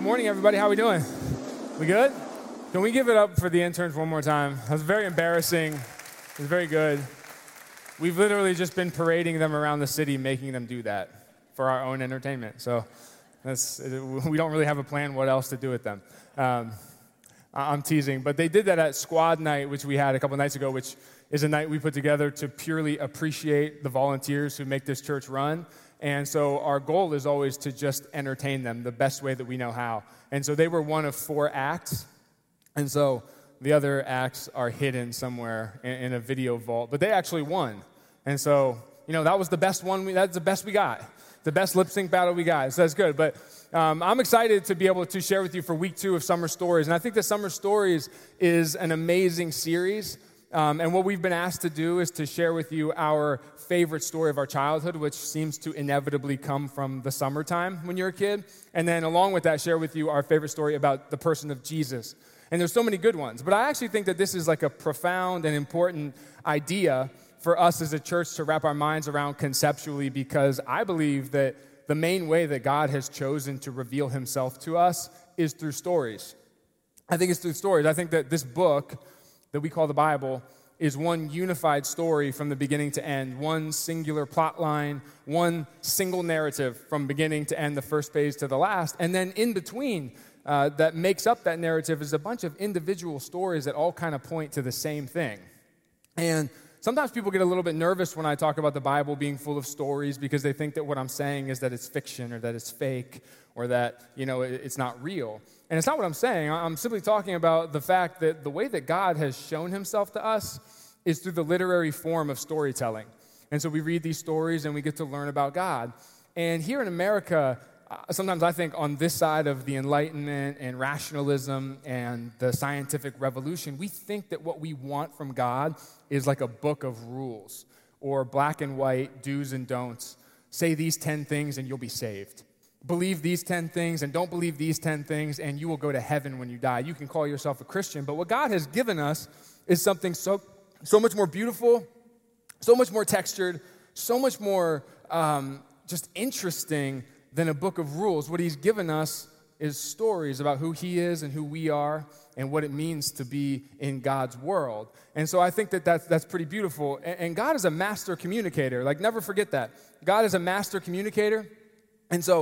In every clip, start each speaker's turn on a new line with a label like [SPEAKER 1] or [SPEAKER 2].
[SPEAKER 1] morning, everybody. How we doing? We good? Can we give it up for the interns one more time? That was very embarrassing. It was very good. We've literally just been parading them around the city, making them do that for our own entertainment. So we don't really have a plan what else to do with them. I'm teasing. But they did that at Squad Night, which we had a couple nights ago, which is a night we put together to purely appreciate the volunteers who make this church run. And so our goal is always to just entertain them the best way that we know how. And so they were one of 4 acts. And so the other acts are hidden somewhere in a video vault. But they actually won. And so, that was the best one. That's the best we got. The best lip sync battle we got. So that's good. But I'm excited to be able to share with you for week 2 of Summer Stories. And I think that Summer Stories is an amazing series. And what we've been asked to do is to share with you our favorite story of our childhood, which seems to inevitably come from the summertime when you're a kid. And then along with that, share with you our favorite story about the person of Jesus. And there's so many good ones. But I actually think that this is like a profound and important idea for us as a church to wrap our minds around conceptually, because I believe that the main way that God has chosen to reveal himself to us is through stories. I think it's through stories. I think that this book that we call the Bible is one unified story from the beginning to end, one singular plot line, one single narrative from beginning to end, the first page to the last. And then in between that makes up that narrative is a bunch of individual stories that all kind of point to the same thing. And sometimes people get a little bit nervous when I talk about the Bible being full of stories because they think that what I'm saying is that it's fiction or that it's fake or that, it's not real. And it's not what I'm saying. I'm simply talking about the fact that the way that God has shown himself to us is through the literary form of storytelling. And so we read these stories and we get to learn about God. And here in America, sometimes I think on this side of the Enlightenment and rationalism and the scientific revolution, we think that what we want from God is like a book of rules or black and white do's and don'ts. Say these 10 things and you'll be saved. Believe these 10 things and don't believe these 10 things and you will go to heaven when you die. You can call yourself a Christian, but what God has given us is something so much more beautiful, so much more textured, so much more just interesting than a book of rules. What he's given us is stories about who he is and who we are and what it means to be in God's world. And so I think that that's pretty beautiful. And God is a master communicator. Like, never forget that. God is a master communicator. And so,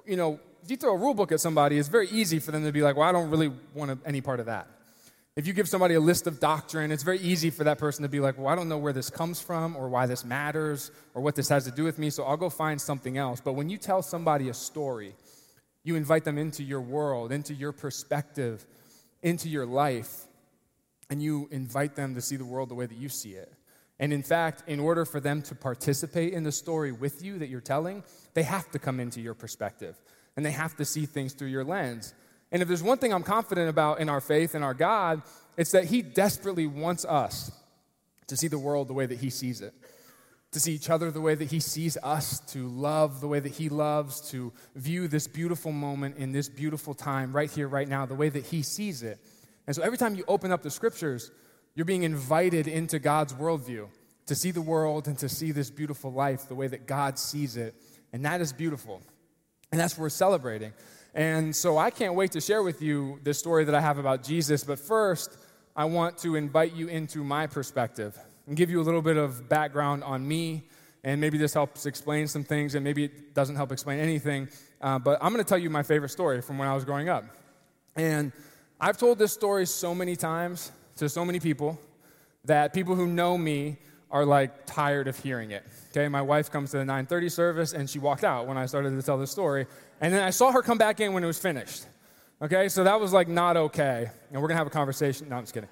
[SPEAKER 1] if you throw a rule book at somebody, it's very easy for them to be like, well, I don't really want any part of that. If you give somebody a list of doctrine, it's very easy for that person to be like, well, I don't know where this comes from or why this matters or what this has to do with me, so I'll go find something else. But when you tell somebody a story, you invite them into your world, into your perspective, into your life, and you invite them to see the world the way that you see it. And in fact, in order for them to participate in the story with you that you're telling, they have to come into your perspective, and they have to see things through your lens. And if there's one thing I'm confident about in our faith and our God, it's that he desperately wants us to see the world the way that he sees it, to see each other the way that he sees us, to love the way that he loves, to view this beautiful moment in this beautiful time right here, right now, the way that he sees it. And so every time you open up the scriptures, you're being invited into God's worldview to see the world and to see this beautiful life the way that God sees it. And that is beautiful. And that's what we're celebrating. And so I can't wait to share with you this story that I have about Jesus. But first, I want to invite you into my perspective and give you a little bit of background on me. And maybe this helps explain some things, and maybe it doesn't help explain anything. But I'm going to tell you my favorite story from when I was growing up. And I've told this story so many times to so many people that people who know me are like tired of hearing it. Okay, my wife comes to the 9:30 service and she walked out when I started to tell this story. And then I saw her come back in when it was finished. Okay, so that was like not okay. And we're gonna have a conversation. No, I'm just kidding.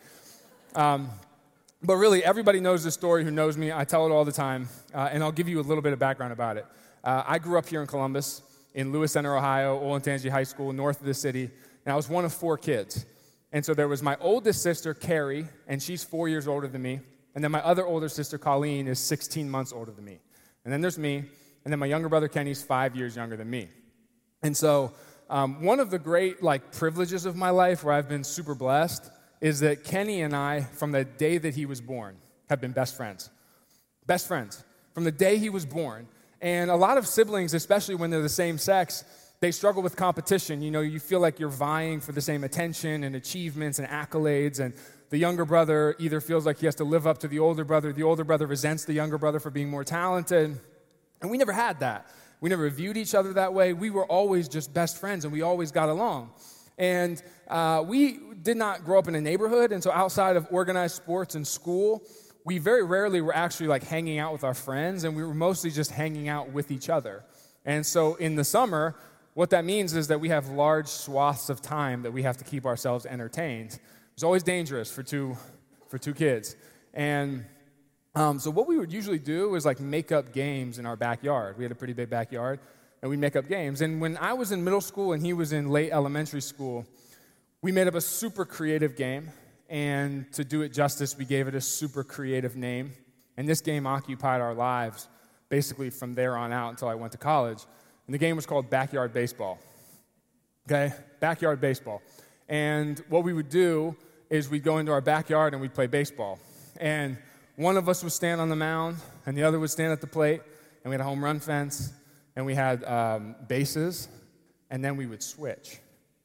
[SPEAKER 1] But really, everybody knows this story who knows me. I tell it all the time. And I'll give you a little bit of background about it. I grew up here in Columbus, in Lewis Center, Ohio, Olentangy High School, north of the city. And I was one of 4 kids. And so there was my oldest sister, Carrie, and she's 4 years older than me. And then my other older sister, Colleen, is 16 months older than me. And then there's me. And then my younger brother, Kenny's 5 years younger than me. And so one of the great privileges of my life where I've been super blessed is that Kenny and I, from the day that he was born, have been best friends. Best friends. From the day he was born. And a lot of siblings, especially when they're the same sex, they struggle with competition. You know, you feel like you're vying for the same attention and achievements and accolades, and the younger brother either feels like he has to live up to the older brother resents the younger brother for being more talented, and we never had that. We never viewed each other that way. We were always just best friends, and we always got along. And we did not grow up in a neighborhood, and so outside of organized sports and school, we very rarely were actually like hanging out with our friends, and we were mostly just hanging out with each other. And so in the summer, what that means is that we have large swaths of time that we have to keep ourselves entertained. It's always dangerous for two kids. And so what we would usually do is like make up games in our backyard. We had a pretty big backyard, and we'd make up games. And when I was in middle school and he was in late elementary school, we made up a super creative game. And to do it justice, we gave it a super creative name. And this game occupied our lives basically from there on out until I went to college. And the game was called Backyard Baseball. Okay? Backyard Baseball. And what we would do is we'd go into our backyard and we'd play baseball. And one of us would stand on the mound, and the other would stand at the plate, and we had a home run fence, and we had bases, and then we would switch.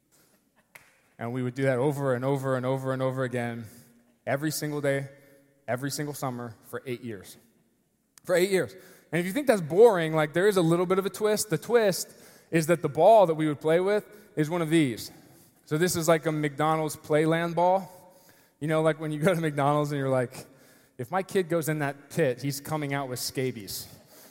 [SPEAKER 1] And we would do that over and over and over and over again every single day, every single summer for 8 years. For 8 years. And if you think that's boring, like there is a little bit of a twist. The twist is that the ball that we would play with is one of these. So this is like a McDonald's Playland ball. You know, like when you go to McDonald's and you're like, if my kid goes in that pit, he's coming out with scabies.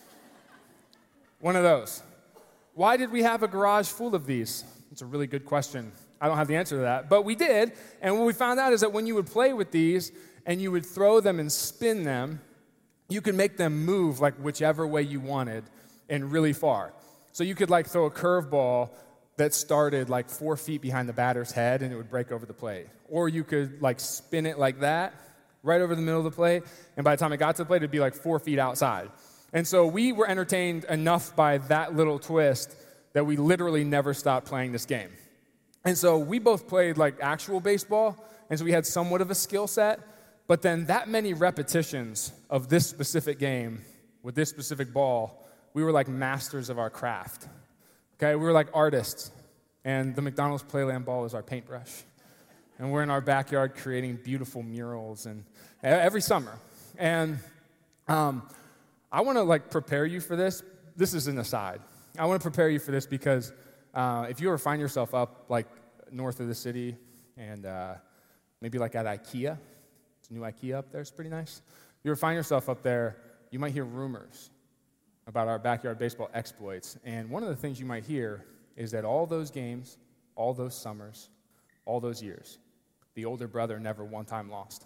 [SPEAKER 1] One of those. Why did we have a garage full of these? It's a really good question. I don't have the answer to that, but we did. And what we found out is that when you would play with these and you would throw them and spin them, you could make them move like whichever way you wanted and really far. So you could like throw a curveball that started like 4 feet behind the batter's head and it would break over the plate. Or you could like spin it like that, right over the middle of the plate, and by the time it got to the plate, it'd be like 4 feet outside. And so we were entertained enough by that little twist that we literally never stopped playing this game. And so we both played like actual baseball, and so we had somewhat of a skill set, but then that many repetitions of this specific game with this specific ball, we were like masters of our craft. Okay, we were like artists, and the McDonald's Playland ball is our paintbrush. And we're in our backyard creating beautiful murals and every summer. And I want to like prepare you for this. This is an aside. I want to prepare you for this because if you ever find yourself up like north of the city and maybe like at IKEA, it's a new IKEA up there, it's pretty nice. If you ever find yourself up there, you might hear rumors about our backyard baseball exploits. And one of the things you might hear is that all those games, all those summers, all those years, the older brother never one time lost.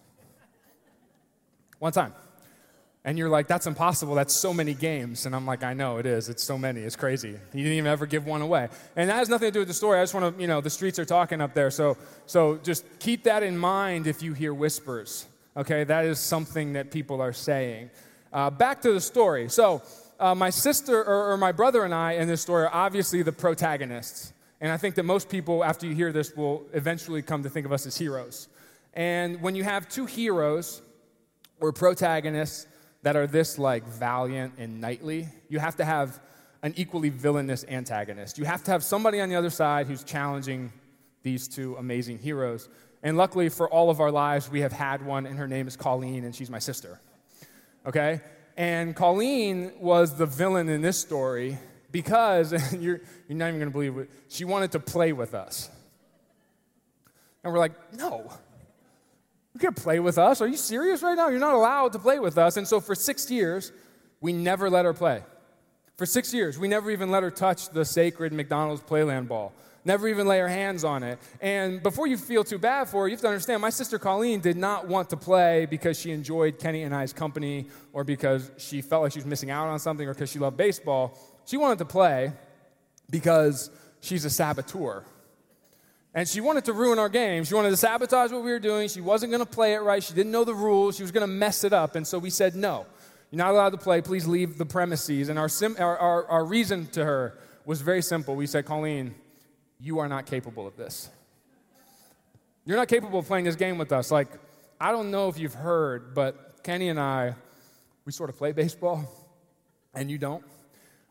[SPEAKER 1] One time. And you're like, that's impossible. That's so many games. And I'm like, I know, it is. It's so many. It's crazy. He didn't even ever give one away. And that has nothing to do with the story. I just want to, the streets are talking up there. So just keep that in mind if you hear whispers. Okay, that is something that people are saying. Back to the story. So my sister or my brother and I in this story are obviously the protagonists. And I think that most people, after you hear this, will eventually come to think of us as heroes. And when you have two heroes or protagonists that are this like valiant and knightly, you have to have an equally villainous antagonist. You have to have somebody on the other side who's challenging these two amazing heroes. And luckily for all of our lives, we have had one, and her name is Colleen, and she's my sister. Okay? And Colleen was the villain in this story because, and you're not even going to believe it, she wanted to play with us. And we're like, no. You can't play with us. Are you serious right now? You're not allowed to play with us. And so for 6 years, we never let her play. For 6 years, we never even let her touch the sacred McDonald's Playland ball. Never even lay her hands on it. And before you feel too bad for her, you have to understand, my sister Colleen did not want to play because she enjoyed Kenny and I's company or because she felt like she was missing out on something or because she loved baseball. She wanted to play because she's a saboteur. And she wanted to ruin our game. She wanted to sabotage what we were doing. She wasn't going to play it right. She didn't know the rules. She was going to mess it up. And so we said, no, you're not allowed to play. Please leave the premises. And our reason to her was very simple. We said, Colleen, you are not capable of this. You're not capable of playing this game with us. Like, I don't know if you've heard, but Kenny and I, we sort of play baseball, and you don't.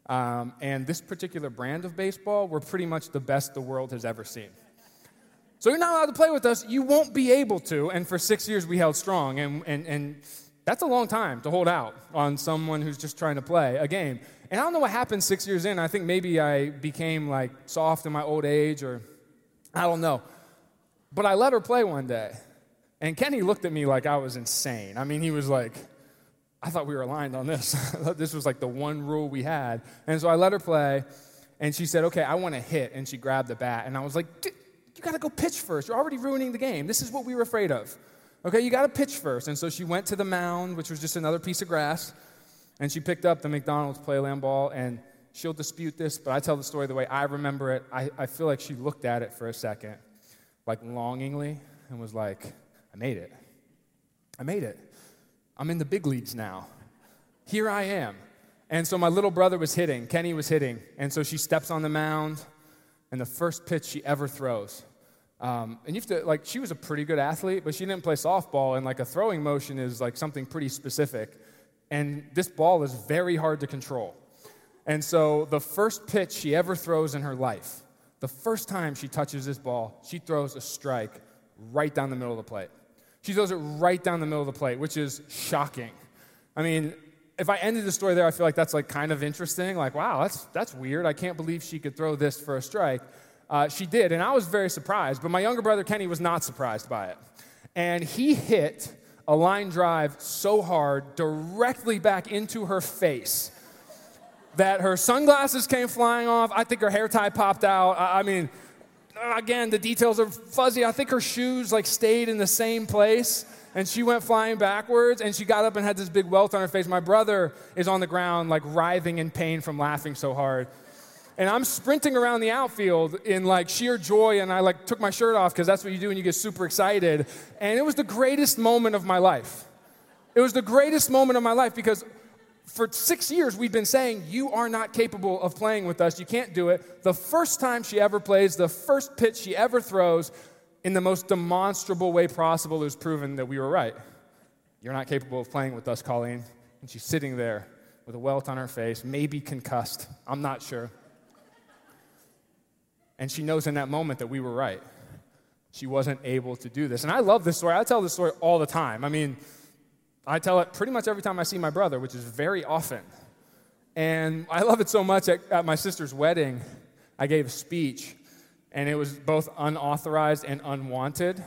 [SPEAKER 1] And this particular brand of baseball were pretty much the best the world has ever seen. So you're not allowed to play with us. You won't be able to. And for 6 years, we held strong. And that's a long time to hold out on someone who's just trying to play a game. And I don't know what happened 6 years in. I think maybe I became like soft in my old age, or I don't know. But I let her play one day. And Kenny looked at me like I was insane. I mean, he was like, I thought we were aligned on this. This was like the one rule we had. And so I let her play. And she said, okay, I want to hit. And she grabbed the bat. And I was like, you got to go pitch first. You're already ruining the game. This is what we were afraid of. Okay, you got to pitch first. And so she went to the mound, which was just another piece of grass, and she picked up the McDonald's Playland ball, and she'll dispute this, but I tell the story the way I remember it. I feel like she looked at it for a second, like longingly, and was like, I made it. I made it. I'm in the big leagues now. Here I am. And so my little brother was hitting. Kenny was hitting. And so she steps on the mound, and the first pitch she ever throws. And you have to, like, she was a pretty good athlete, but she didn't play softball, and like a throwing motion is like something pretty specific. And this ball is very hard to control. And so the first pitch she ever throws in her life, the first time she touches this ball, she throws a strike right down the middle of the plate. She throws it right down the middle of the plate, which is shocking. I mean, if I ended the story there, I feel like that's like kind of interesting. Like, wow, that's weird. I can't believe she could throw this for a strike. She did, and I was very surprised. But my younger brother, Kenny, was not surprised by it. And he hit a line drive so hard directly back into her face that her sunglasses came flying off. I think her hair tie popped out. I mean, again, the details are fuzzy. I think her shoes like stayed in the same place, and she went flying backwards, and she got up and had this big welt on her face. My brother is on the ground like writhing in pain from laughing so hard. And I'm sprinting around the outfield in like sheer joy, and I like took my shirt off because that's what you do when you get super excited. And it was the greatest moment of my life. It was the greatest moment of my life because for 6 years we've been saying, you are not capable of playing with us. You can't do it. The first time she ever plays, the first pitch she ever throws, in the most demonstrable way possible, it was proven that we were right. You're not capable of playing with us, Colleen. And she's sitting there with a welt on her face, maybe concussed. I'm not sure. And she knows in that moment that we were right. She wasn't able to do this. And I love this story. I tell this story all the time. I mean, I tell it pretty much every time I see my brother, which is very often. And I love it so much at my sister's wedding, I gave a speech, and it was both unauthorized and unwanted.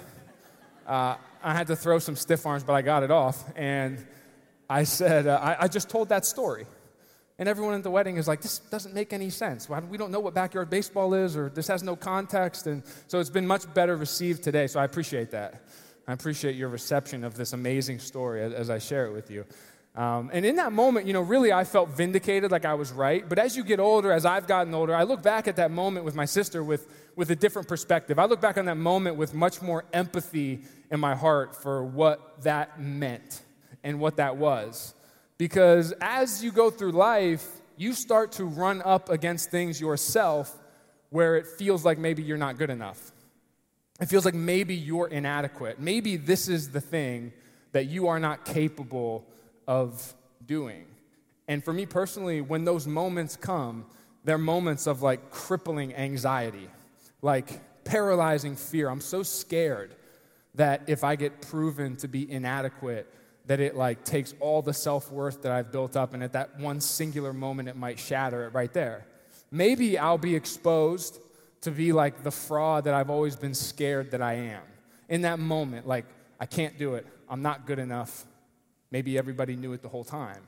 [SPEAKER 1] I had to throw some stiff arms, but I got it off. And I said, I just told that story. And everyone at the wedding is like, this doesn't make any sense. We don't know what backyard baseball is, or this has no context. And so it's been much better received today, so I appreciate that. I appreciate your reception of this amazing story as I share it with you. And in that moment, really I felt vindicated, like I was right. But as you get older, as I've gotten older, I look back at that moment with my sister with a different perspective. I look back on that moment with much more empathy in my heart for what that meant and what that was. Because as you go through life, you start to run up against things yourself where it feels like maybe you're not good enough. It feels like maybe you're inadequate. Maybe this is the thing that you are not capable of doing. And for me personally, when those moments come, they're moments of like crippling anxiety, like paralyzing fear. I'm so scared that if I get proven to be inadequate, that it like takes all the self-worth that I've built up, and at that one singular moment it might shatter it right there. Maybe I'll be exposed to be like the fraud that I've always been scared that I am. In that moment, like, I can't do it. I'm not good enough. Maybe everybody knew it the whole time.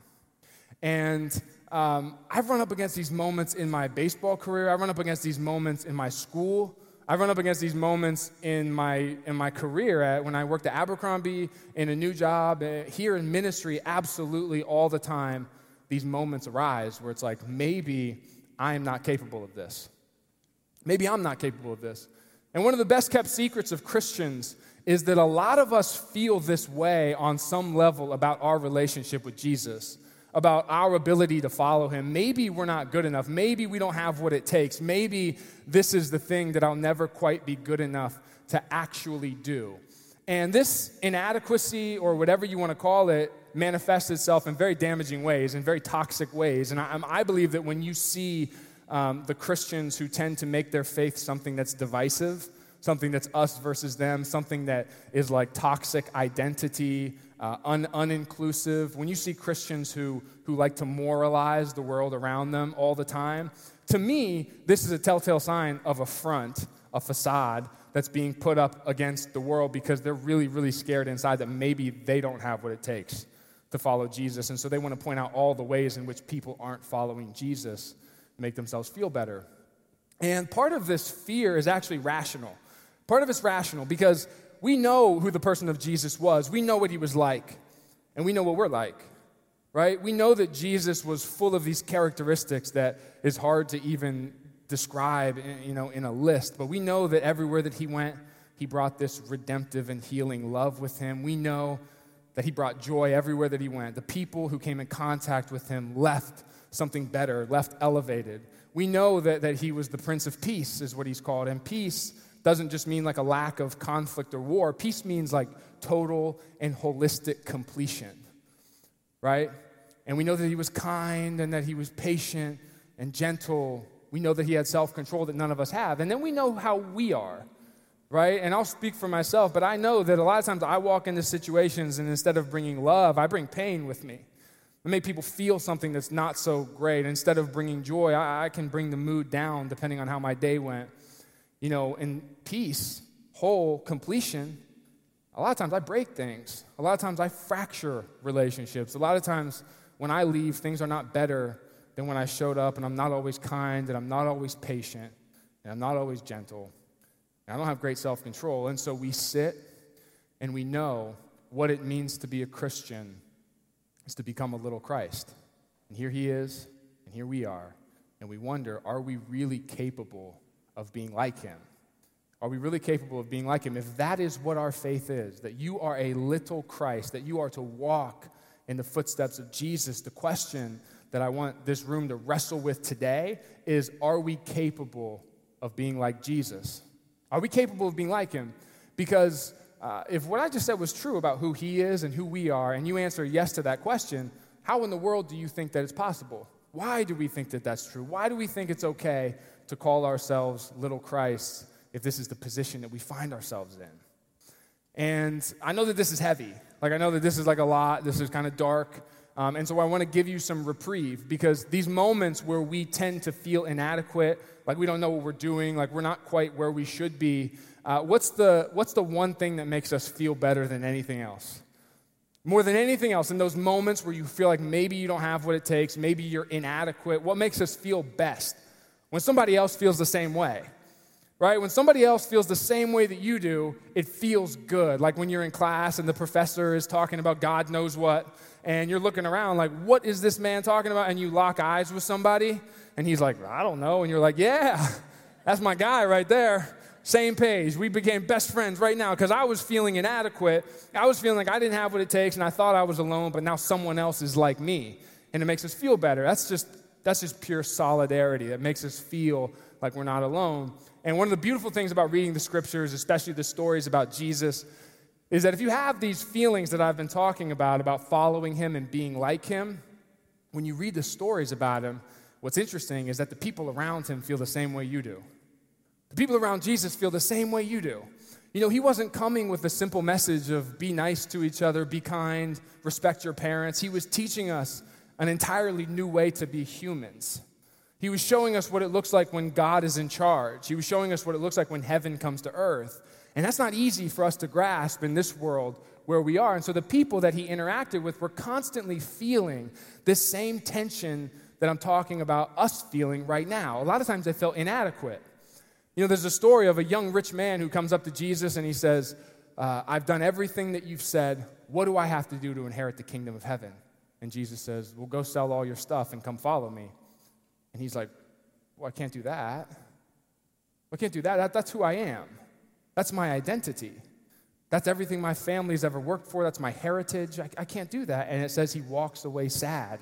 [SPEAKER 1] And I've run up against these moments in my baseball career. I run up against these moments in my school. I run up against these moments in my career when I worked at Abercrombie, in a new job, here in ministry, absolutely all the time, these moments arise where it's like, maybe I am not capable of this. Maybe I'm not capable of this. And one of the best kept secrets of Christians is that a lot of us feel this way on some level about our relationship with Jesus, about our ability to follow him. Maybe we're not good enough. Maybe we don't have what it takes. Maybe this is the thing that I'll never quite be good enough to actually do. And this inadequacy, or whatever you want to call it, manifests itself in very damaging ways, in very toxic ways. And I believe that when you see the Christians who tend to make their faith something that's divisive, something that's us versus them, something that is like toxic identity, uninclusive, when you see Christians who like to moralize the world around them all the time, to me, this is a telltale sign of a front, a facade that's being put up against the world because they're really, really scared inside that maybe they don't have what it takes to follow Jesus. And so they want to point out all the ways in which people aren't following Jesus to make themselves feel better. And part of this fear is actually rational. Part of it's rational because we know who the person of Jesus was. We know what he was like, and we know what we're like, right? We know that Jesus was full of these characteristics that is hard to even describe, in a list. But we know that everywhere that he went, he brought this redemptive and healing love with him. We know that he brought joy everywhere that he went. The people who came in contact with him left something better, left elevated. We know that he was the Prince of Peace, is what he's called. And peace doesn't just mean like a lack of conflict or war. Peace means like total and holistic completion, right? And we know that he was kind and that he was patient and gentle. We know that he had self-control that none of us have. And then we know how we are, right? And I'll speak for myself, but I know that a lot of times I walk into situations and instead of bringing love, I bring pain with me. I make people feel something that's not so great. Instead of bringing joy, I can bring the mood down depending on how my day went. In peace, whole, completion, a lot of times I break things. A lot of times I fracture relationships. A lot of times when I leave, things are not better than when I showed up, and I'm not always kind, and I'm not always patient, and I'm not always gentle, and I don't have great self-control. And so we sit and we know what it means to be a Christian is to become a little Christ. And here he is, and here we are, and we wonder, are we really capable of being like him? Are we really capable of being like him? If that is what our faith is, that you are a little Christ, that you are to walk in the footsteps of Jesus, the question that I want this room to wrestle with today is, are we capable of being like Jesus? Are we capable of being like him? Because if what I just said was true about who he is and who we are, and you answer yes to that question, how in the world do you think that it's possible? Why do we think that that's true? Why do we think it's okay to call ourselves little Christ if this is the position that we find ourselves in? And I know that this is heavy. I know that this is like a lot. This is kind of dark. And so I want to give you some reprieve, because these moments where we tend to feel inadequate, like we don't know what we're doing, like we're not quite where we should be, what's the one thing that makes us feel better than anything else? More than anything else, in those moments where you feel like maybe you don't have what it takes, maybe you're inadequate, what makes us feel best? When somebody else feels the same way, right? When somebody else feels the same way that you do, it feels good. Like when you're in class and the professor is talking about God knows what, and you're looking around like, what is this man talking about? And you lock eyes with somebody, and he's like, I don't know. And you're like, yeah, that's my guy right there. Same page. We became best friends right now because I was feeling inadequate. I was feeling like I didn't have what it takes, and I thought I was alone, but now someone else is like me, and it makes us feel better. That's just pure solidarity. That makes us feel like we're not alone. And one of the beautiful things about reading the scriptures, especially the stories about Jesus, is that if you have these feelings that I've been talking about following him and being like him, when you read the stories about him, what's interesting is that the people around him feel the same way you do. The people around Jesus feel the same way you do. He wasn't coming with a simple message of be nice to each other, be kind, respect your parents. He was teaching us an entirely new way to be humans. He was showing us what it looks like when God is in charge. He was showing us what it looks like when heaven comes to earth. And that's not easy for us to grasp in this world where we are. And so the people that he interacted with were constantly feeling this same tension that I'm talking about us feeling right now. A lot of times they felt inadequate. There's a story of a young rich man who comes up to Jesus and he says, I've done everything that you've said. What do I have to do to inherit the kingdom of heaven? And Jesus says, well, go sell all your stuff and come follow me. And he's like, well, I can't do that. I can't do that. That's who I am. That's my identity. That's everything my family's ever worked for. That's my heritage. I can't do that. And it says he walks away sad.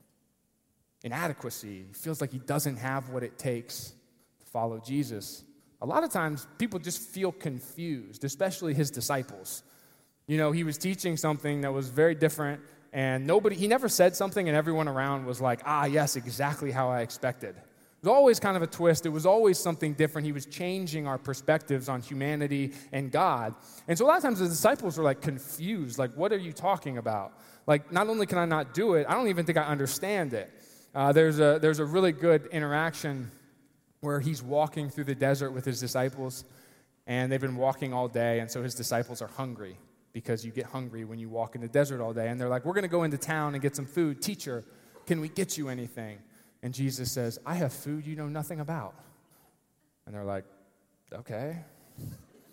[SPEAKER 1] Inadequacy. He feels like he doesn't have what it takes to follow Jesus. a lot of times people just feel confused, especially his disciples. He was teaching something that was very different, and he never said something, and everyone around was like, yes, exactly how I expected. It was always kind of a twist. It was always something different. He was changing our perspectives on humanity and God. And so a lot of times the disciples were like confused, like, what are you talking about? Like, not only can I not do it, I don't even think I understand it. There's a really good interaction where he's walking through the desert with his disciples, and they've been walking all day, and so his disciples are hungry because you get hungry when you walk in the desert all day. And they're like, we're going to go into town and get some food. Teacher, can we get you anything? And Jesus says, I have food you know nothing about. And they're like, okay. Can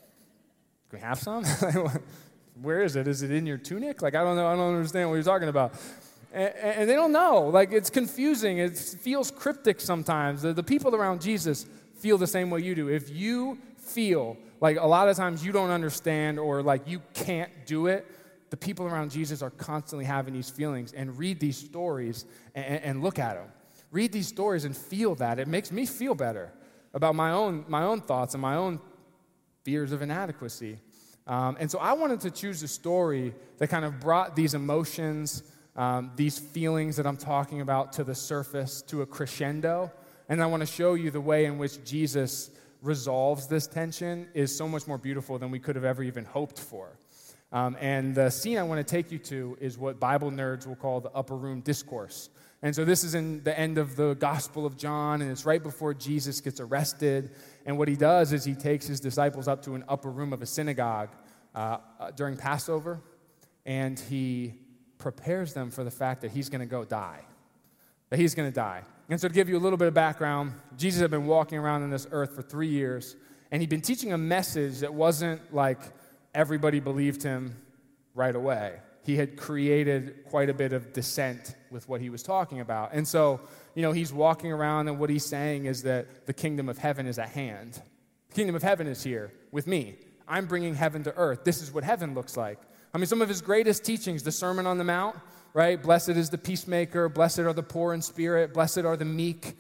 [SPEAKER 1] we have some? Where is it? Is it in your tunic? Like, I don't know. I don't understand what you're talking about. And they don't know. Like, it's confusing. It feels cryptic sometimes. The people around Jesus feel the same way you do. If you feel like a lot of times you don't understand or like you can't do it, the people around Jesus are constantly having these feelings. And read these stories and look at them. Read these stories and feel that. It makes me feel better about my own thoughts and my own fears of inadequacy. And so I wanted to choose a story that kind of brought these emotions, these feelings that I'm talking about to the surface, to a crescendo. And I want to show you the way in which Jesus resolves this tension is so much more beautiful than we could have ever even hoped for. And the scene I want to take you to is what Bible nerds will call the upper room discourse. And so this is in the end of the Gospel of John, and it's right before Jesus gets arrested. And what he does is he takes his disciples up to an upper room of a synagogue during Passover, and he prepares them for the fact that he's going to go die, that he's going to die. And so to give you a little bit of background, Jesus had been walking around on this earth for 3 years, and he'd been teaching a message that wasn't like everybody believed him right away. He had created quite a bit of dissent with what he was talking about. And so, he's walking around, and what he's saying is that the kingdom of heaven is at hand. The kingdom of heaven is here with me. I'm bringing heaven to earth. This is what heaven looks like. I mean, some of his greatest teachings, the Sermon on the Mount, right? Blessed is the peacemaker. Blessed are the poor in spirit. Blessed are the meek.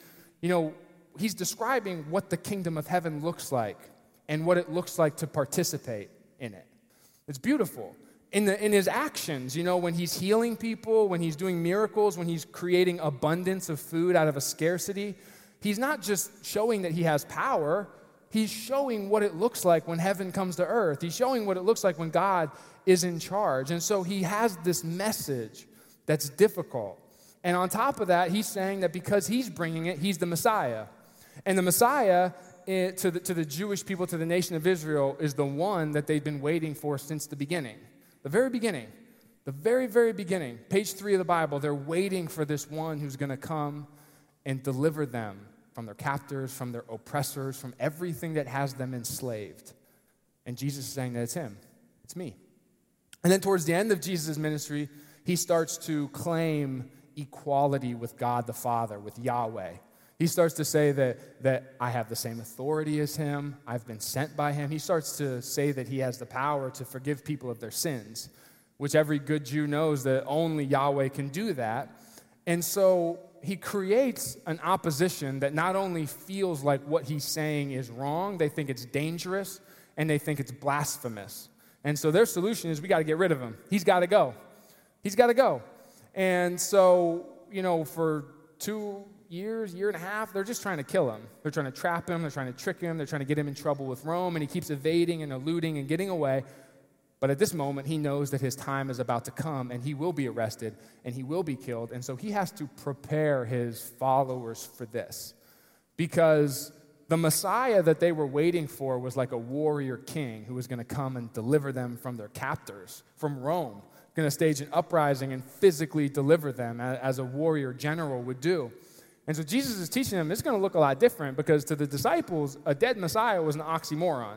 [SPEAKER 1] He's describing what the kingdom of heaven looks like and what it looks like to participate in it. It's beautiful. In his actions, when he's healing people, when he's doing miracles, when he's creating abundance of food out of a scarcity, he's not just showing that he has power, he's showing what it looks like when heaven comes to earth. He's showing what it looks like when God is in charge. And so he has this message that's difficult. And on top of that, he's saying that because he's bringing it, he's the Messiah. And the Messiah to the Jewish people, to the nation of Israel, is the one that they've been waiting for since the beginning. The very beginning, the very, very beginning, page 3 of the Bible, they're waiting for this one who's going to come and deliver them from their captors, from their oppressors, from everything that has them enslaved. And Jesus is saying that it's him. It's me. And then towards the end of Jesus' ministry, he starts to claim equality with God the Father, with Yahweh. He starts to say that I have the same authority as him. I've been sent by him. He starts to say that he has the power to forgive people of their sins, which every good Jew knows that only Yahweh can do that. And so he creates an opposition that not only feels like what he's saying is wrong, they think it's dangerous, and they think it's blasphemous. And so their solution is we got to get rid of him. He's got to go. He's got to go. And so, for 2 years, year and a half, they're just trying to kill him. They're trying to trap him. They're trying to trick him. They're trying to get him in trouble with Rome, and he keeps evading and eluding and getting away. But at this moment, he knows that his time is about to come, and he will be arrested, and he will be killed. And so he has to prepare his followers for this, because the Messiah that they were waiting for was like a warrior king who was going to come and deliver them from their captors, from Rome, going to stage an uprising and physically deliver them as a warrior general would do. And so Jesus is teaching them it's going to look a lot different, because to the disciples, a dead Messiah was an oxymoron.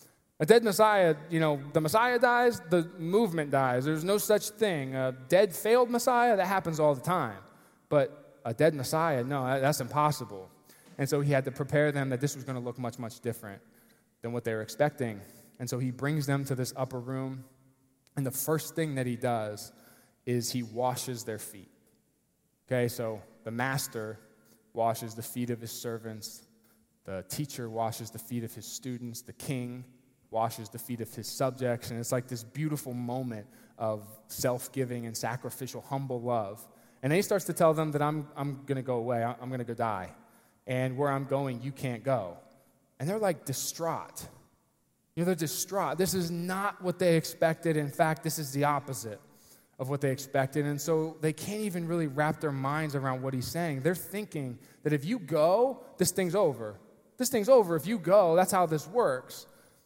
[SPEAKER 1] A dead Messiah, the Messiah dies, the movement dies. There's no such thing. A dead, failed Messiah, that happens all the time. But a dead Messiah, no, that's impossible. And so he had to prepare them that this was going to look much, much different than what they were expecting. And so he brings them to this upper room, and the first thing that he does is he washes their feet. Okay, so the master washes the feet of his servants. The teacher washes the feet of his students. The king washes the feet of his subjects. And it's like this beautiful moment of self-giving and sacrificial, humble love. And then he starts to tell them that I'm going to go away. I'm going to go die. And where I'm going, you can't go. And they're like distraught. They're distraught. This is not what they expected. In fact, this is the opposite of what they expected. And so they can't even really wrap their minds around what he's saying. They're thinking that if you go, this thing's over. This thing's over. If you go, that's how this works.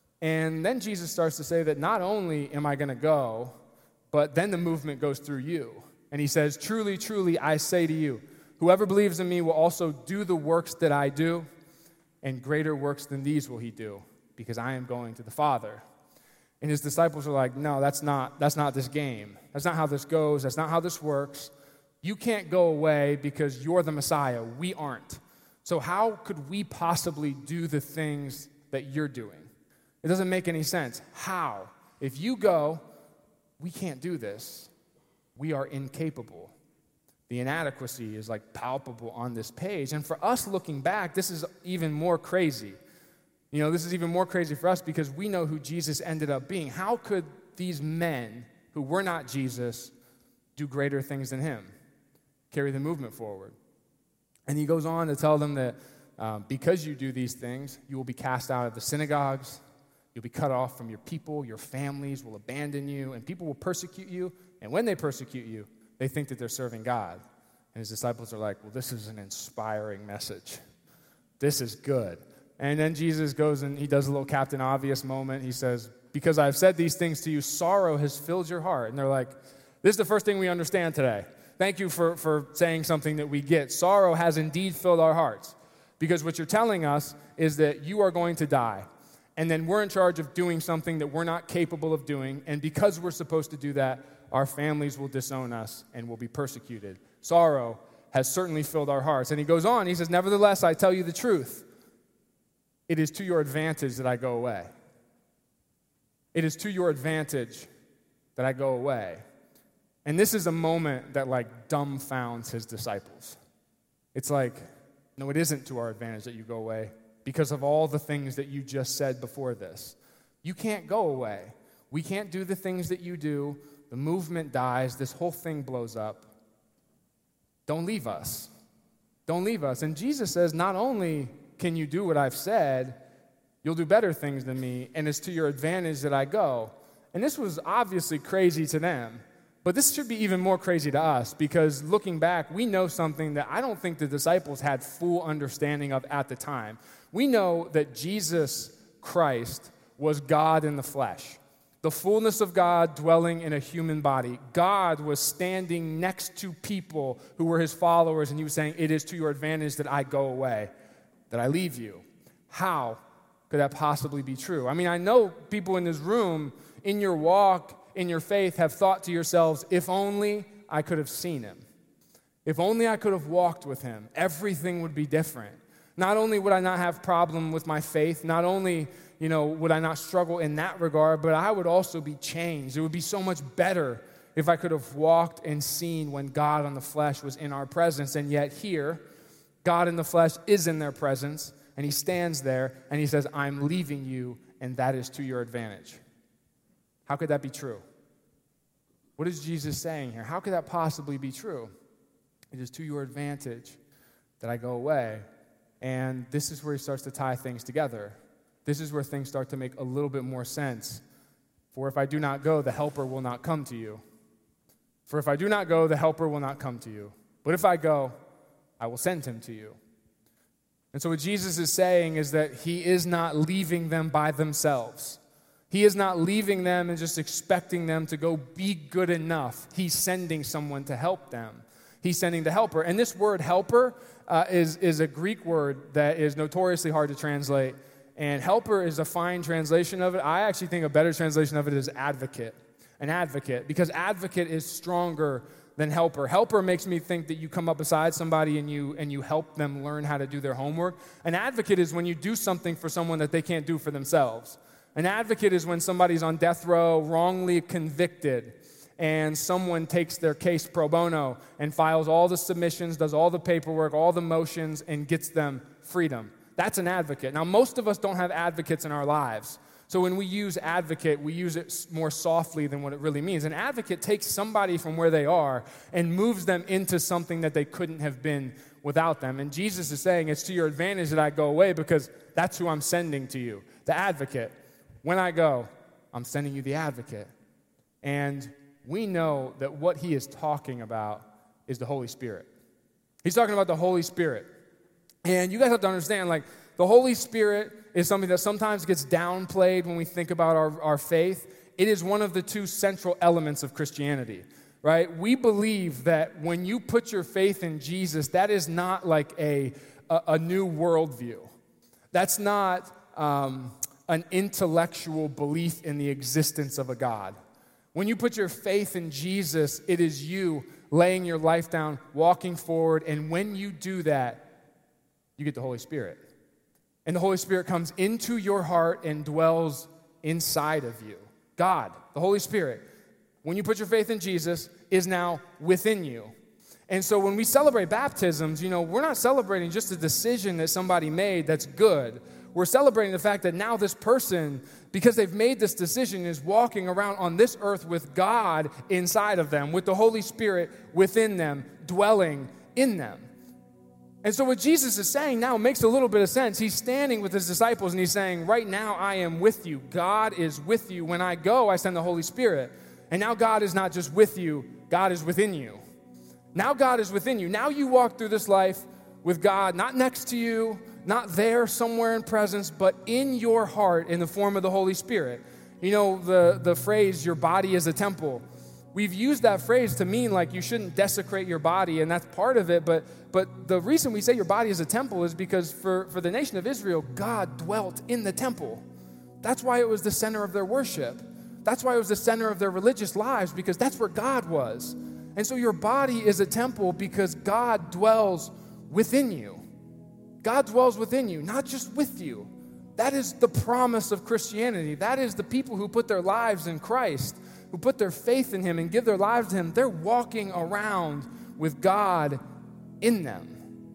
[SPEAKER 1] And then Jesus starts to say that not only am I going to go, but then the movement goes through you. And he says, truly, truly, I say to you, whoever believes in me will also do the works that I do, and greater works than these will he do, because I am going to the Father. And his disciples are like, no, that's not this game. That's not how this goes. That's not how this works. You can't go away because you're the Messiah. We aren't. So how could we possibly do the things that you're doing? It doesn't make any sense. How? If you go, we can't do this. We are incapable. The inadequacy is like palpable on this page. And for us looking back, this is even more crazy. This is even more crazy for us because we know who Jesus ended up being. How could these men who were not Jesus do greater things than him? Carry the movement forward. And he goes on to tell them that because you do these things, you will be cast out of the synagogues. You'll be cut off from your people. Your families will abandon you. And people will persecute you. And when they persecute you, they think that they're serving God. And his disciples are like, well, this is an inspiring message. This is good. And then Jesus goes and he does a little Captain Obvious moment. He says, because I've said these things to you, sorrow has filled your heart. And they're like, this is the first thing we understand today. Thank you for saying something that we get. Sorrow has indeed filled our hearts. Because what you're telling us is that you are going to die. And then we're in charge of doing something that we're not capable of doing. And because we're supposed to do that, our families will disown us and will be persecuted. Sorrow has certainly filled our hearts. And he goes on, he says, nevertheless, I tell you the truth. It is to your advantage that I go away. It is to your advantage that I go away. And this is a moment that like dumbfounds his disciples. It's like, no, it isn't to our advantage that you go away because of all the things that you just said before this. You can't go away. We can't do the things that you do. The movement dies. This whole thing blows up. Don't leave us. Don't leave us. And Jesus says, not only can you do what I've said, you'll do better things than me, and it's to your advantage that I go. And this was obviously crazy to them, but this should be even more crazy to us because looking back, we know something that I don't think the disciples had full understanding of at the time. We know that Jesus Christ was God in the flesh, the fullness of God dwelling in a human body. God was standing next to people who were his followers, and he was saying, it is to your advantage that I go away, that I leave you. How could that possibly be true? I mean, I know people in this room, in your walk, in your faith, have thought to yourselves, if only I could have seen him. If only I could have walked with him, everything would be different. Not only would I not have problem with my faith, not only, would I not struggle in that regard, but I would also be changed. It would be so much better if I could have walked and seen when God on the flesh was in our presence. And yet here, God in the flesh is in their presence, and he stands there, and he says, I'm leaving you, and that is to your advantage. How could that be true? What is Jesus saying here? How could that possibly be true? It is to your advantage that I go away. And this is where he starts to tie things together. This is where things start to make a little bit more sense. For if I do not go, the helper will not come to you. For if I do not go, the helper will not come to you. But if I go, I will send him to you. And so what Jesus is saying is that he is not leaving them by themselves. He is not leaving them and just expecting them to go be good enough. He's sending someone to help them. He's sending the helper. And this word helper is a Greek word that is notoriously hard to translate. And helper is a fine translation of it. I actually think a better translation of it is advocate. An advocate. Because advocate is stronger than helper. Helper makes me think that you come up beside somebody and you help them learn how to do their homework. An advocate is when you do something for someone that they can't do for themselves. An advocate is when somebody's on death row, wrongly convicted, and someone takes their case pro bono and files all the submissions, does all the paperwork, all the motions, and gets them freedom. That's an advocate. Now, most of us don't have advocates in our lives. So when we use advocate, we use it more softly than what it really means. An advocate takes somebody from where they are and moves them into something that they couldn't have been without them. And Jesus is saying, it's to your advantage that I go away because that's who I'm sending to you, the advocate. When I go, I'm sending you the advocate. And we know that what he is talking about is the Holy Spirit. He's talking about the Holy Spirit. And you guys have to understand, like, the Holy Spirit is something that sometimes gets downplayed when we think about our faith. It is one of the two central elements of Christianity, right? We believe that when you put your faith in Jesus, that is not like a new worldview. That's not an intellectual belief in the existence of a God. When you put your faith in Jesus, it is you laying your life down, walking forward, and when you do that, you get the Holy Spirit. And the Holy Spirit comes into your heart and dwells inside of you. God, the Holy Spirit, when you put your faith in Jesus, is now within you. And so when we celebrate baptisms, we're not celebrating just a decision that somebody made that's good. We're celebrating the fact that now this person, because they've made this decision, is walking around on this earth with God inside of them, with the Holy Spirit within them, dwelling in them. And so what Jesus is saying now makes a little bit of sense. He's standing with his disciples and he's saying, right now I am with you. God is with you. When I go, I send the Holy Spirit. And now God is not just with you, God is within you. Now God is within you. Now you walk through this life with God, not next to you, not there somewhere in presence, but in your heart in the form of the Holy Spirit. The phrase, your body is a temple. We've used that phrase to mean like you shouldn't desecrate your body, and that's part of it. But the reason we say your body is a temple is because for the nation of Israel, God dwelt in the temple. That's why it was the center of their worship. That's why it was the center of their religious lives, because that's where God was. And so your body is a temple because God dwells within you. God dwells within you, not just with you. That is the promise of Christianity. That is the people who put their lives in Christ, who put their faith in him and give their lives to him. They're walking around with God in them.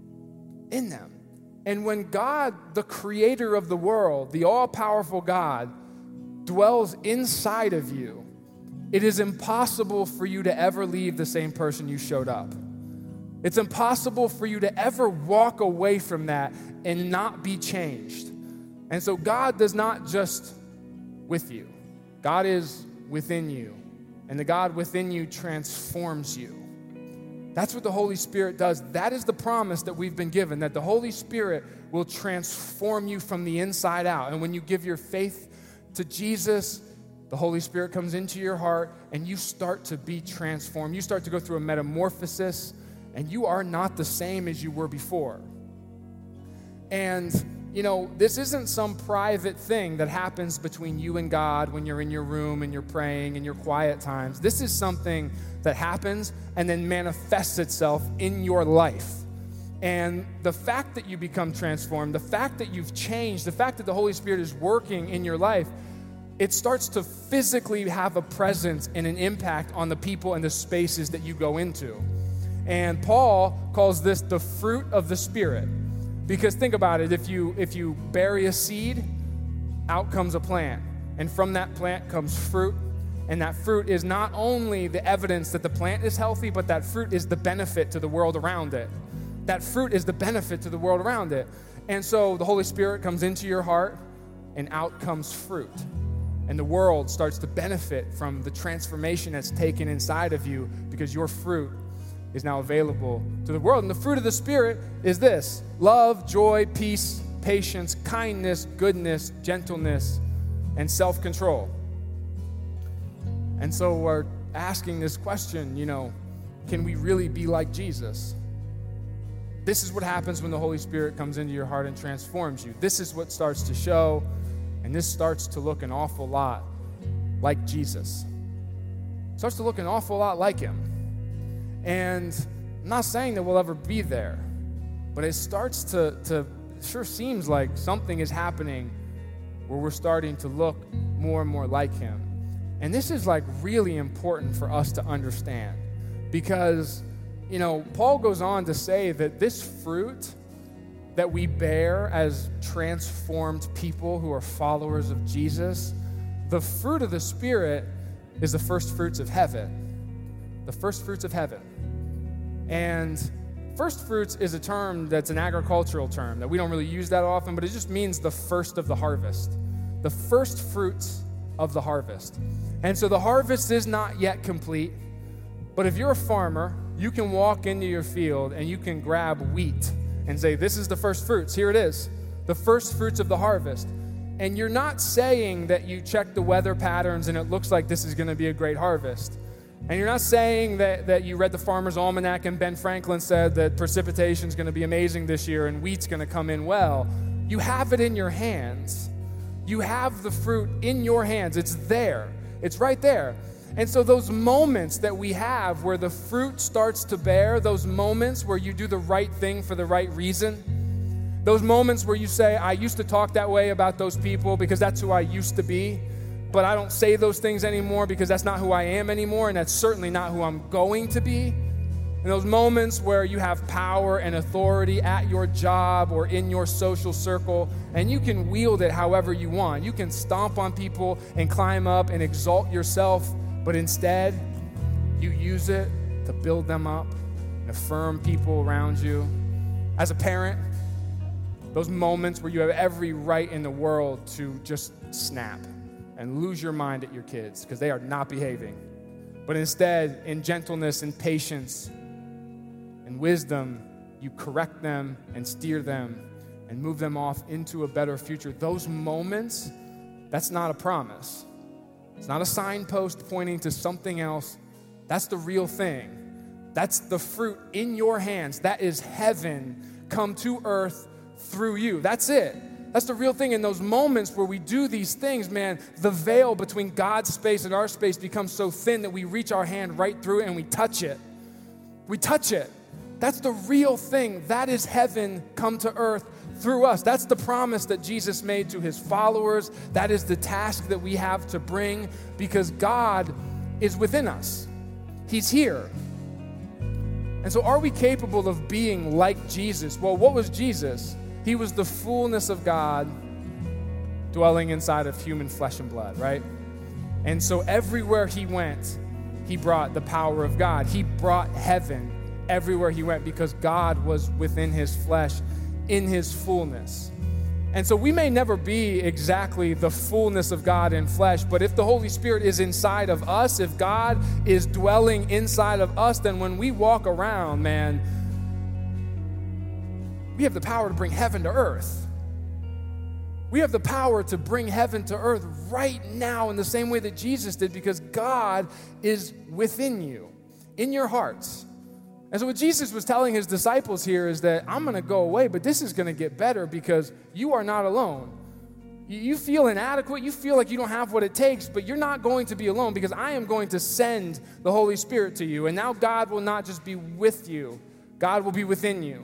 [SPEAKER 1] In them. And when God, the creator of the world, the all-powerful God, dwells inside of you, it is impossible for you to ever leave the same person you showed up. It's impossible for you to ever walk away from that and not be changed. And so God does not just with you. God is within you. And the God within you transforms you. That's what the Holy Spirit does. That is the promise that we've been given, that the Holy Spirit will transform you from the inside out. And when you give your faith to Jesus, the Holy Spirit comes into your heart and you start to be transformed. You start to go through a metamorphosis and you are not the same as you were before. And this isn't some private thing that happens between you and God when you're in your room and you're praying in your quiet times. This is something that happens and then manifests itself in your life. And the fact that you become transformed, the fact that you've changed, the fact that the Holy Spirit is working in your life, it starts to physically have a presence and an impact on the people and the spaces that you go into. And Paul calls this the fruit of the Spirit. Because think about it, if you bury a seed, out comes a plant. And from that plant comes fruit. And that fruit is not only the evidence that the plant is healthy, but that fruit is the benefit to the world around it. That fruit is the benefit to the world around it. And so the Holy Spirit comes into your heart, and out comes fruit. And the world starts to benefit from the transformation that's taken inside of you because your fruit is now available to the world. And the fruit of the Spirit is this: love, joy, peace, patience, kindness, goodness, gentleness, and self-control. And so we're asking this question, can we really be like Jesus? This is what happens when the Holy Spirit comes into your heart and transforms you. This is what starts to show, and this starts to look an awful lot like Jesus. It starts to look an awful lot like him. And I'm not saying that we'll ever be there, but it starts to sure seems like something is happening where we're starting to look more and more like him. And this is like really important for us to understand because, Paul goes on to say that this fruit that we bear as transformed people who are followers of Jesus, the fruit of the Spirit is the first fruits of heaven. The first fruits of heaven. And first fruits is a term that's an agricultural term that we don't really use that often, but it just means the first of the harvest. The first fruits of the harvest. And so the harvest is not yet complete, but if you're a farmer, you can walk into your field and you can grab wheat and say, this is the first fruits, here it is, the first fruits of the harvest. And you're not saying that you check the weather patterns and it looks like this is going to be a great harvest. And you're not saying that you read the Farmer's Almanac and Ben Franklin said that precipitation is going to be amazing this year and wheat's going to come in well. You have it in your hands. You have the fruit in your hands. It's there. It's right there. And so those moments that we have where the fruit starts to bear, those moments where you do the right thing for the right reason, those moments where you say, I used to talk that way about those people because that's who I used to be, but I don't say those things anymore because that's not who I am anymore, and that's certainly not who I'm going to be. And those moments where you have power and authority at your job or in your social circle, and you can wield it however you want. You can stomp on people and climb up and exalt yourself, but instead, you use it to build them up and affirm people around you. As a parent, those moments where you have every right in the world to just snap and lose your mind at your kids because they are not behaving. But instead, in gentleness and patience and wisdom, you correct them and steer them and move them off into a better future. Those moments, that's not a promise. It's not a signpost pointing to something else. That's the real thing. That's the fruit in your hands. That is heaven come to earth through you. That's it. That's the real thing. In those moments where we do these things, man, the veil between God's space and our space becomes so thin that we reach our hand right through it and we touch it. We touch it. That's the real thing. That is heaven come to earth through us. That's the promise that Jesus made to his followers. That is the task that we have to bring because God is within us. He's here. And so are we capable of being like Jesus? Well, what was Jesus? He was the fullness of God dwelling inside of human flesh and blood, right? And so everywhere he went, he brought the power of God. He brought heaven everywhere he went because God was within his flesh in his fullness. And so we may never be exactly the fullness of God in flesh, but if the Holy Spirit is inside of us, if God is dwelling inside of us, then when we walk around, man, we have the power to bring heaven to earth. We have the power to bring heaven to earth right now in the same way that Jesus did because God is within you, in your hearts. And so what Jesus was telling his disciples here is that I'm going to go away, but this is going to get better because you are not alone. You feel inadequate. You feel like you don't have what it takes, but you're not going to be alone because I am going to send the Holy Spirit to you. And now God will not just be with you. God will be within you.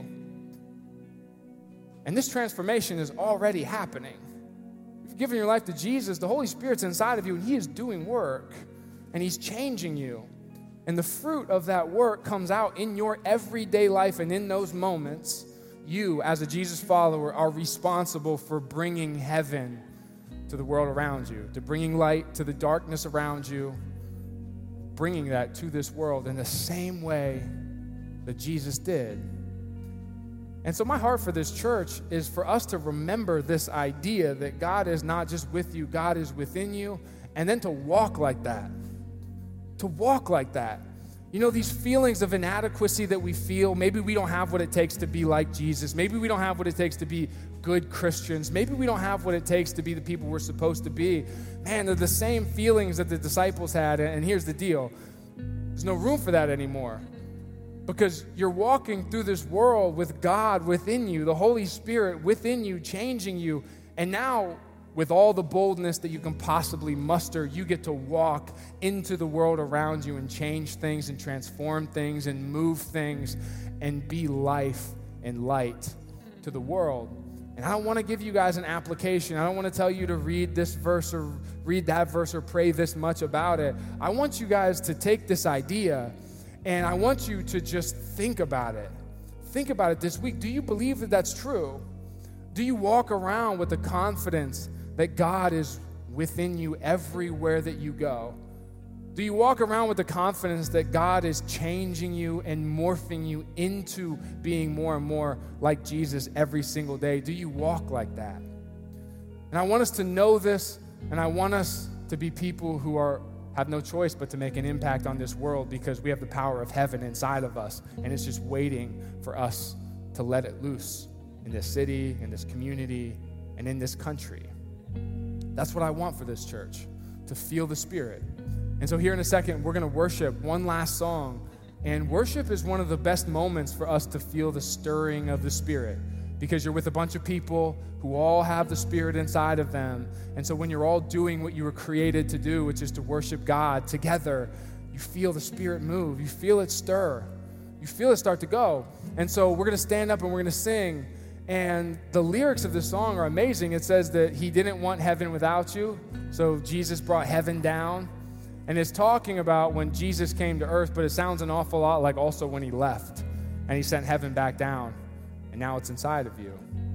[SPEAKER 1] And this transformation is already happening. If you've given your life to Jesus, the Holy Spirit's inside of you, and he is doing work, and he's changing you. And the fruit of that work comes out in your everyday life, and in those moments, you, as a Jesus follower, are responsible for bringing heaven to the world around you, to bringing light to the darkness around you, bringing that to this world in the same way that Jesus did. And so my heart for this church is for us to remember this idea that God is not just with you, God is within you, and then to walk like that. To walk like that. You know, these feelings of inadequacy that we feel, maybe we don't have what it takes to be like Jesus. Maybe we don't have what it takes to be good Christians. Maybe we don't have what it takes to be the people we're supposed to be. Man, they're the same feelings that the disciples had, and here's the deal. There's no room for that anymore because you're walking through this world with God within you, the Holy Spirit within you, changing you, and now with all the boldness that you can possibly muster, you get to walk into the world around you and change things and transform things and move things and be life and light to the world. And I don't want to give you guys an application. I don't want to tell you to read this verse or read that verse or pray this much about it. I want you guys to take this idea and I want you to just think about it. think about it this week. Do you believe that that's true? Do you walk around with the confidence that God is within you everywhere that you go? Do you walk around with the confidence that God is changing you and morphing you into being more and more like Jesus every single day? Do you walk like that? And I want us to know this, and I want us to be people who have no choice but to make an impact on this world, because we have the power of heaven inside of us, and it's just waiting for us to let it loose in this city, in this community, and in this country. That's what I want for this church, to feel the Spirit. And so here in a second, we're going to worship one last song. And worship is one of the best moments for us to feel the stirring of the Spirit, because you're with a bunch of people who all have the Spirit inside of them. And so when you're all doing what you were created to do, which is to worship God together, you feel the Spirit move. You feel it stir. You feel it start to go. And so we're going to stand up and we're going to sing. And the lyrics of this song are amazing. It says that he didn't want heaven without you, so Jesus brought heaven down. And it's talking about when Jesus came to earth, but it sounds an awful lot like also when he left and he sent heaven back down, and now it's inside of you.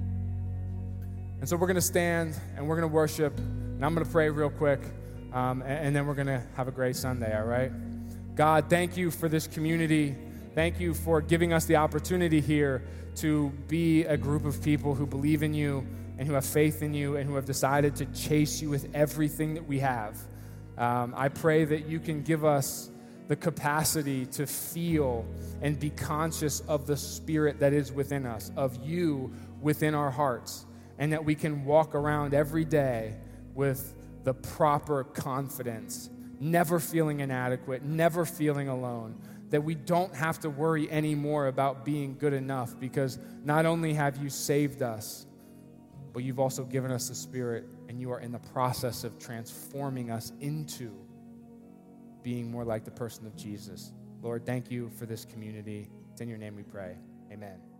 [SPEAKER 1] And so we're going to stand and we're going to worship, and I'm going to pray real quick, and then we're going to have a great Sunday, all right? God, thank you for this community. Thank you for giving us the opportunity here to be a group of people who believe in you and who have faith in you and who have decided to chase you with everything that we have. I pray that you can give us the capacity to feel and be conscious of the Spirit that is within us, of you within our hearts, and that we can walk around every day with the proper confidence, never feeling inadequate, never feeling alone, that we don't have to worry anymore about being good enough, because not only have you saved us, but you've also given us the Spirit, and you are in the process of transforming us into being more like the person of Jesus. Lord, thank you for this community. It's in your name we pray. Amen.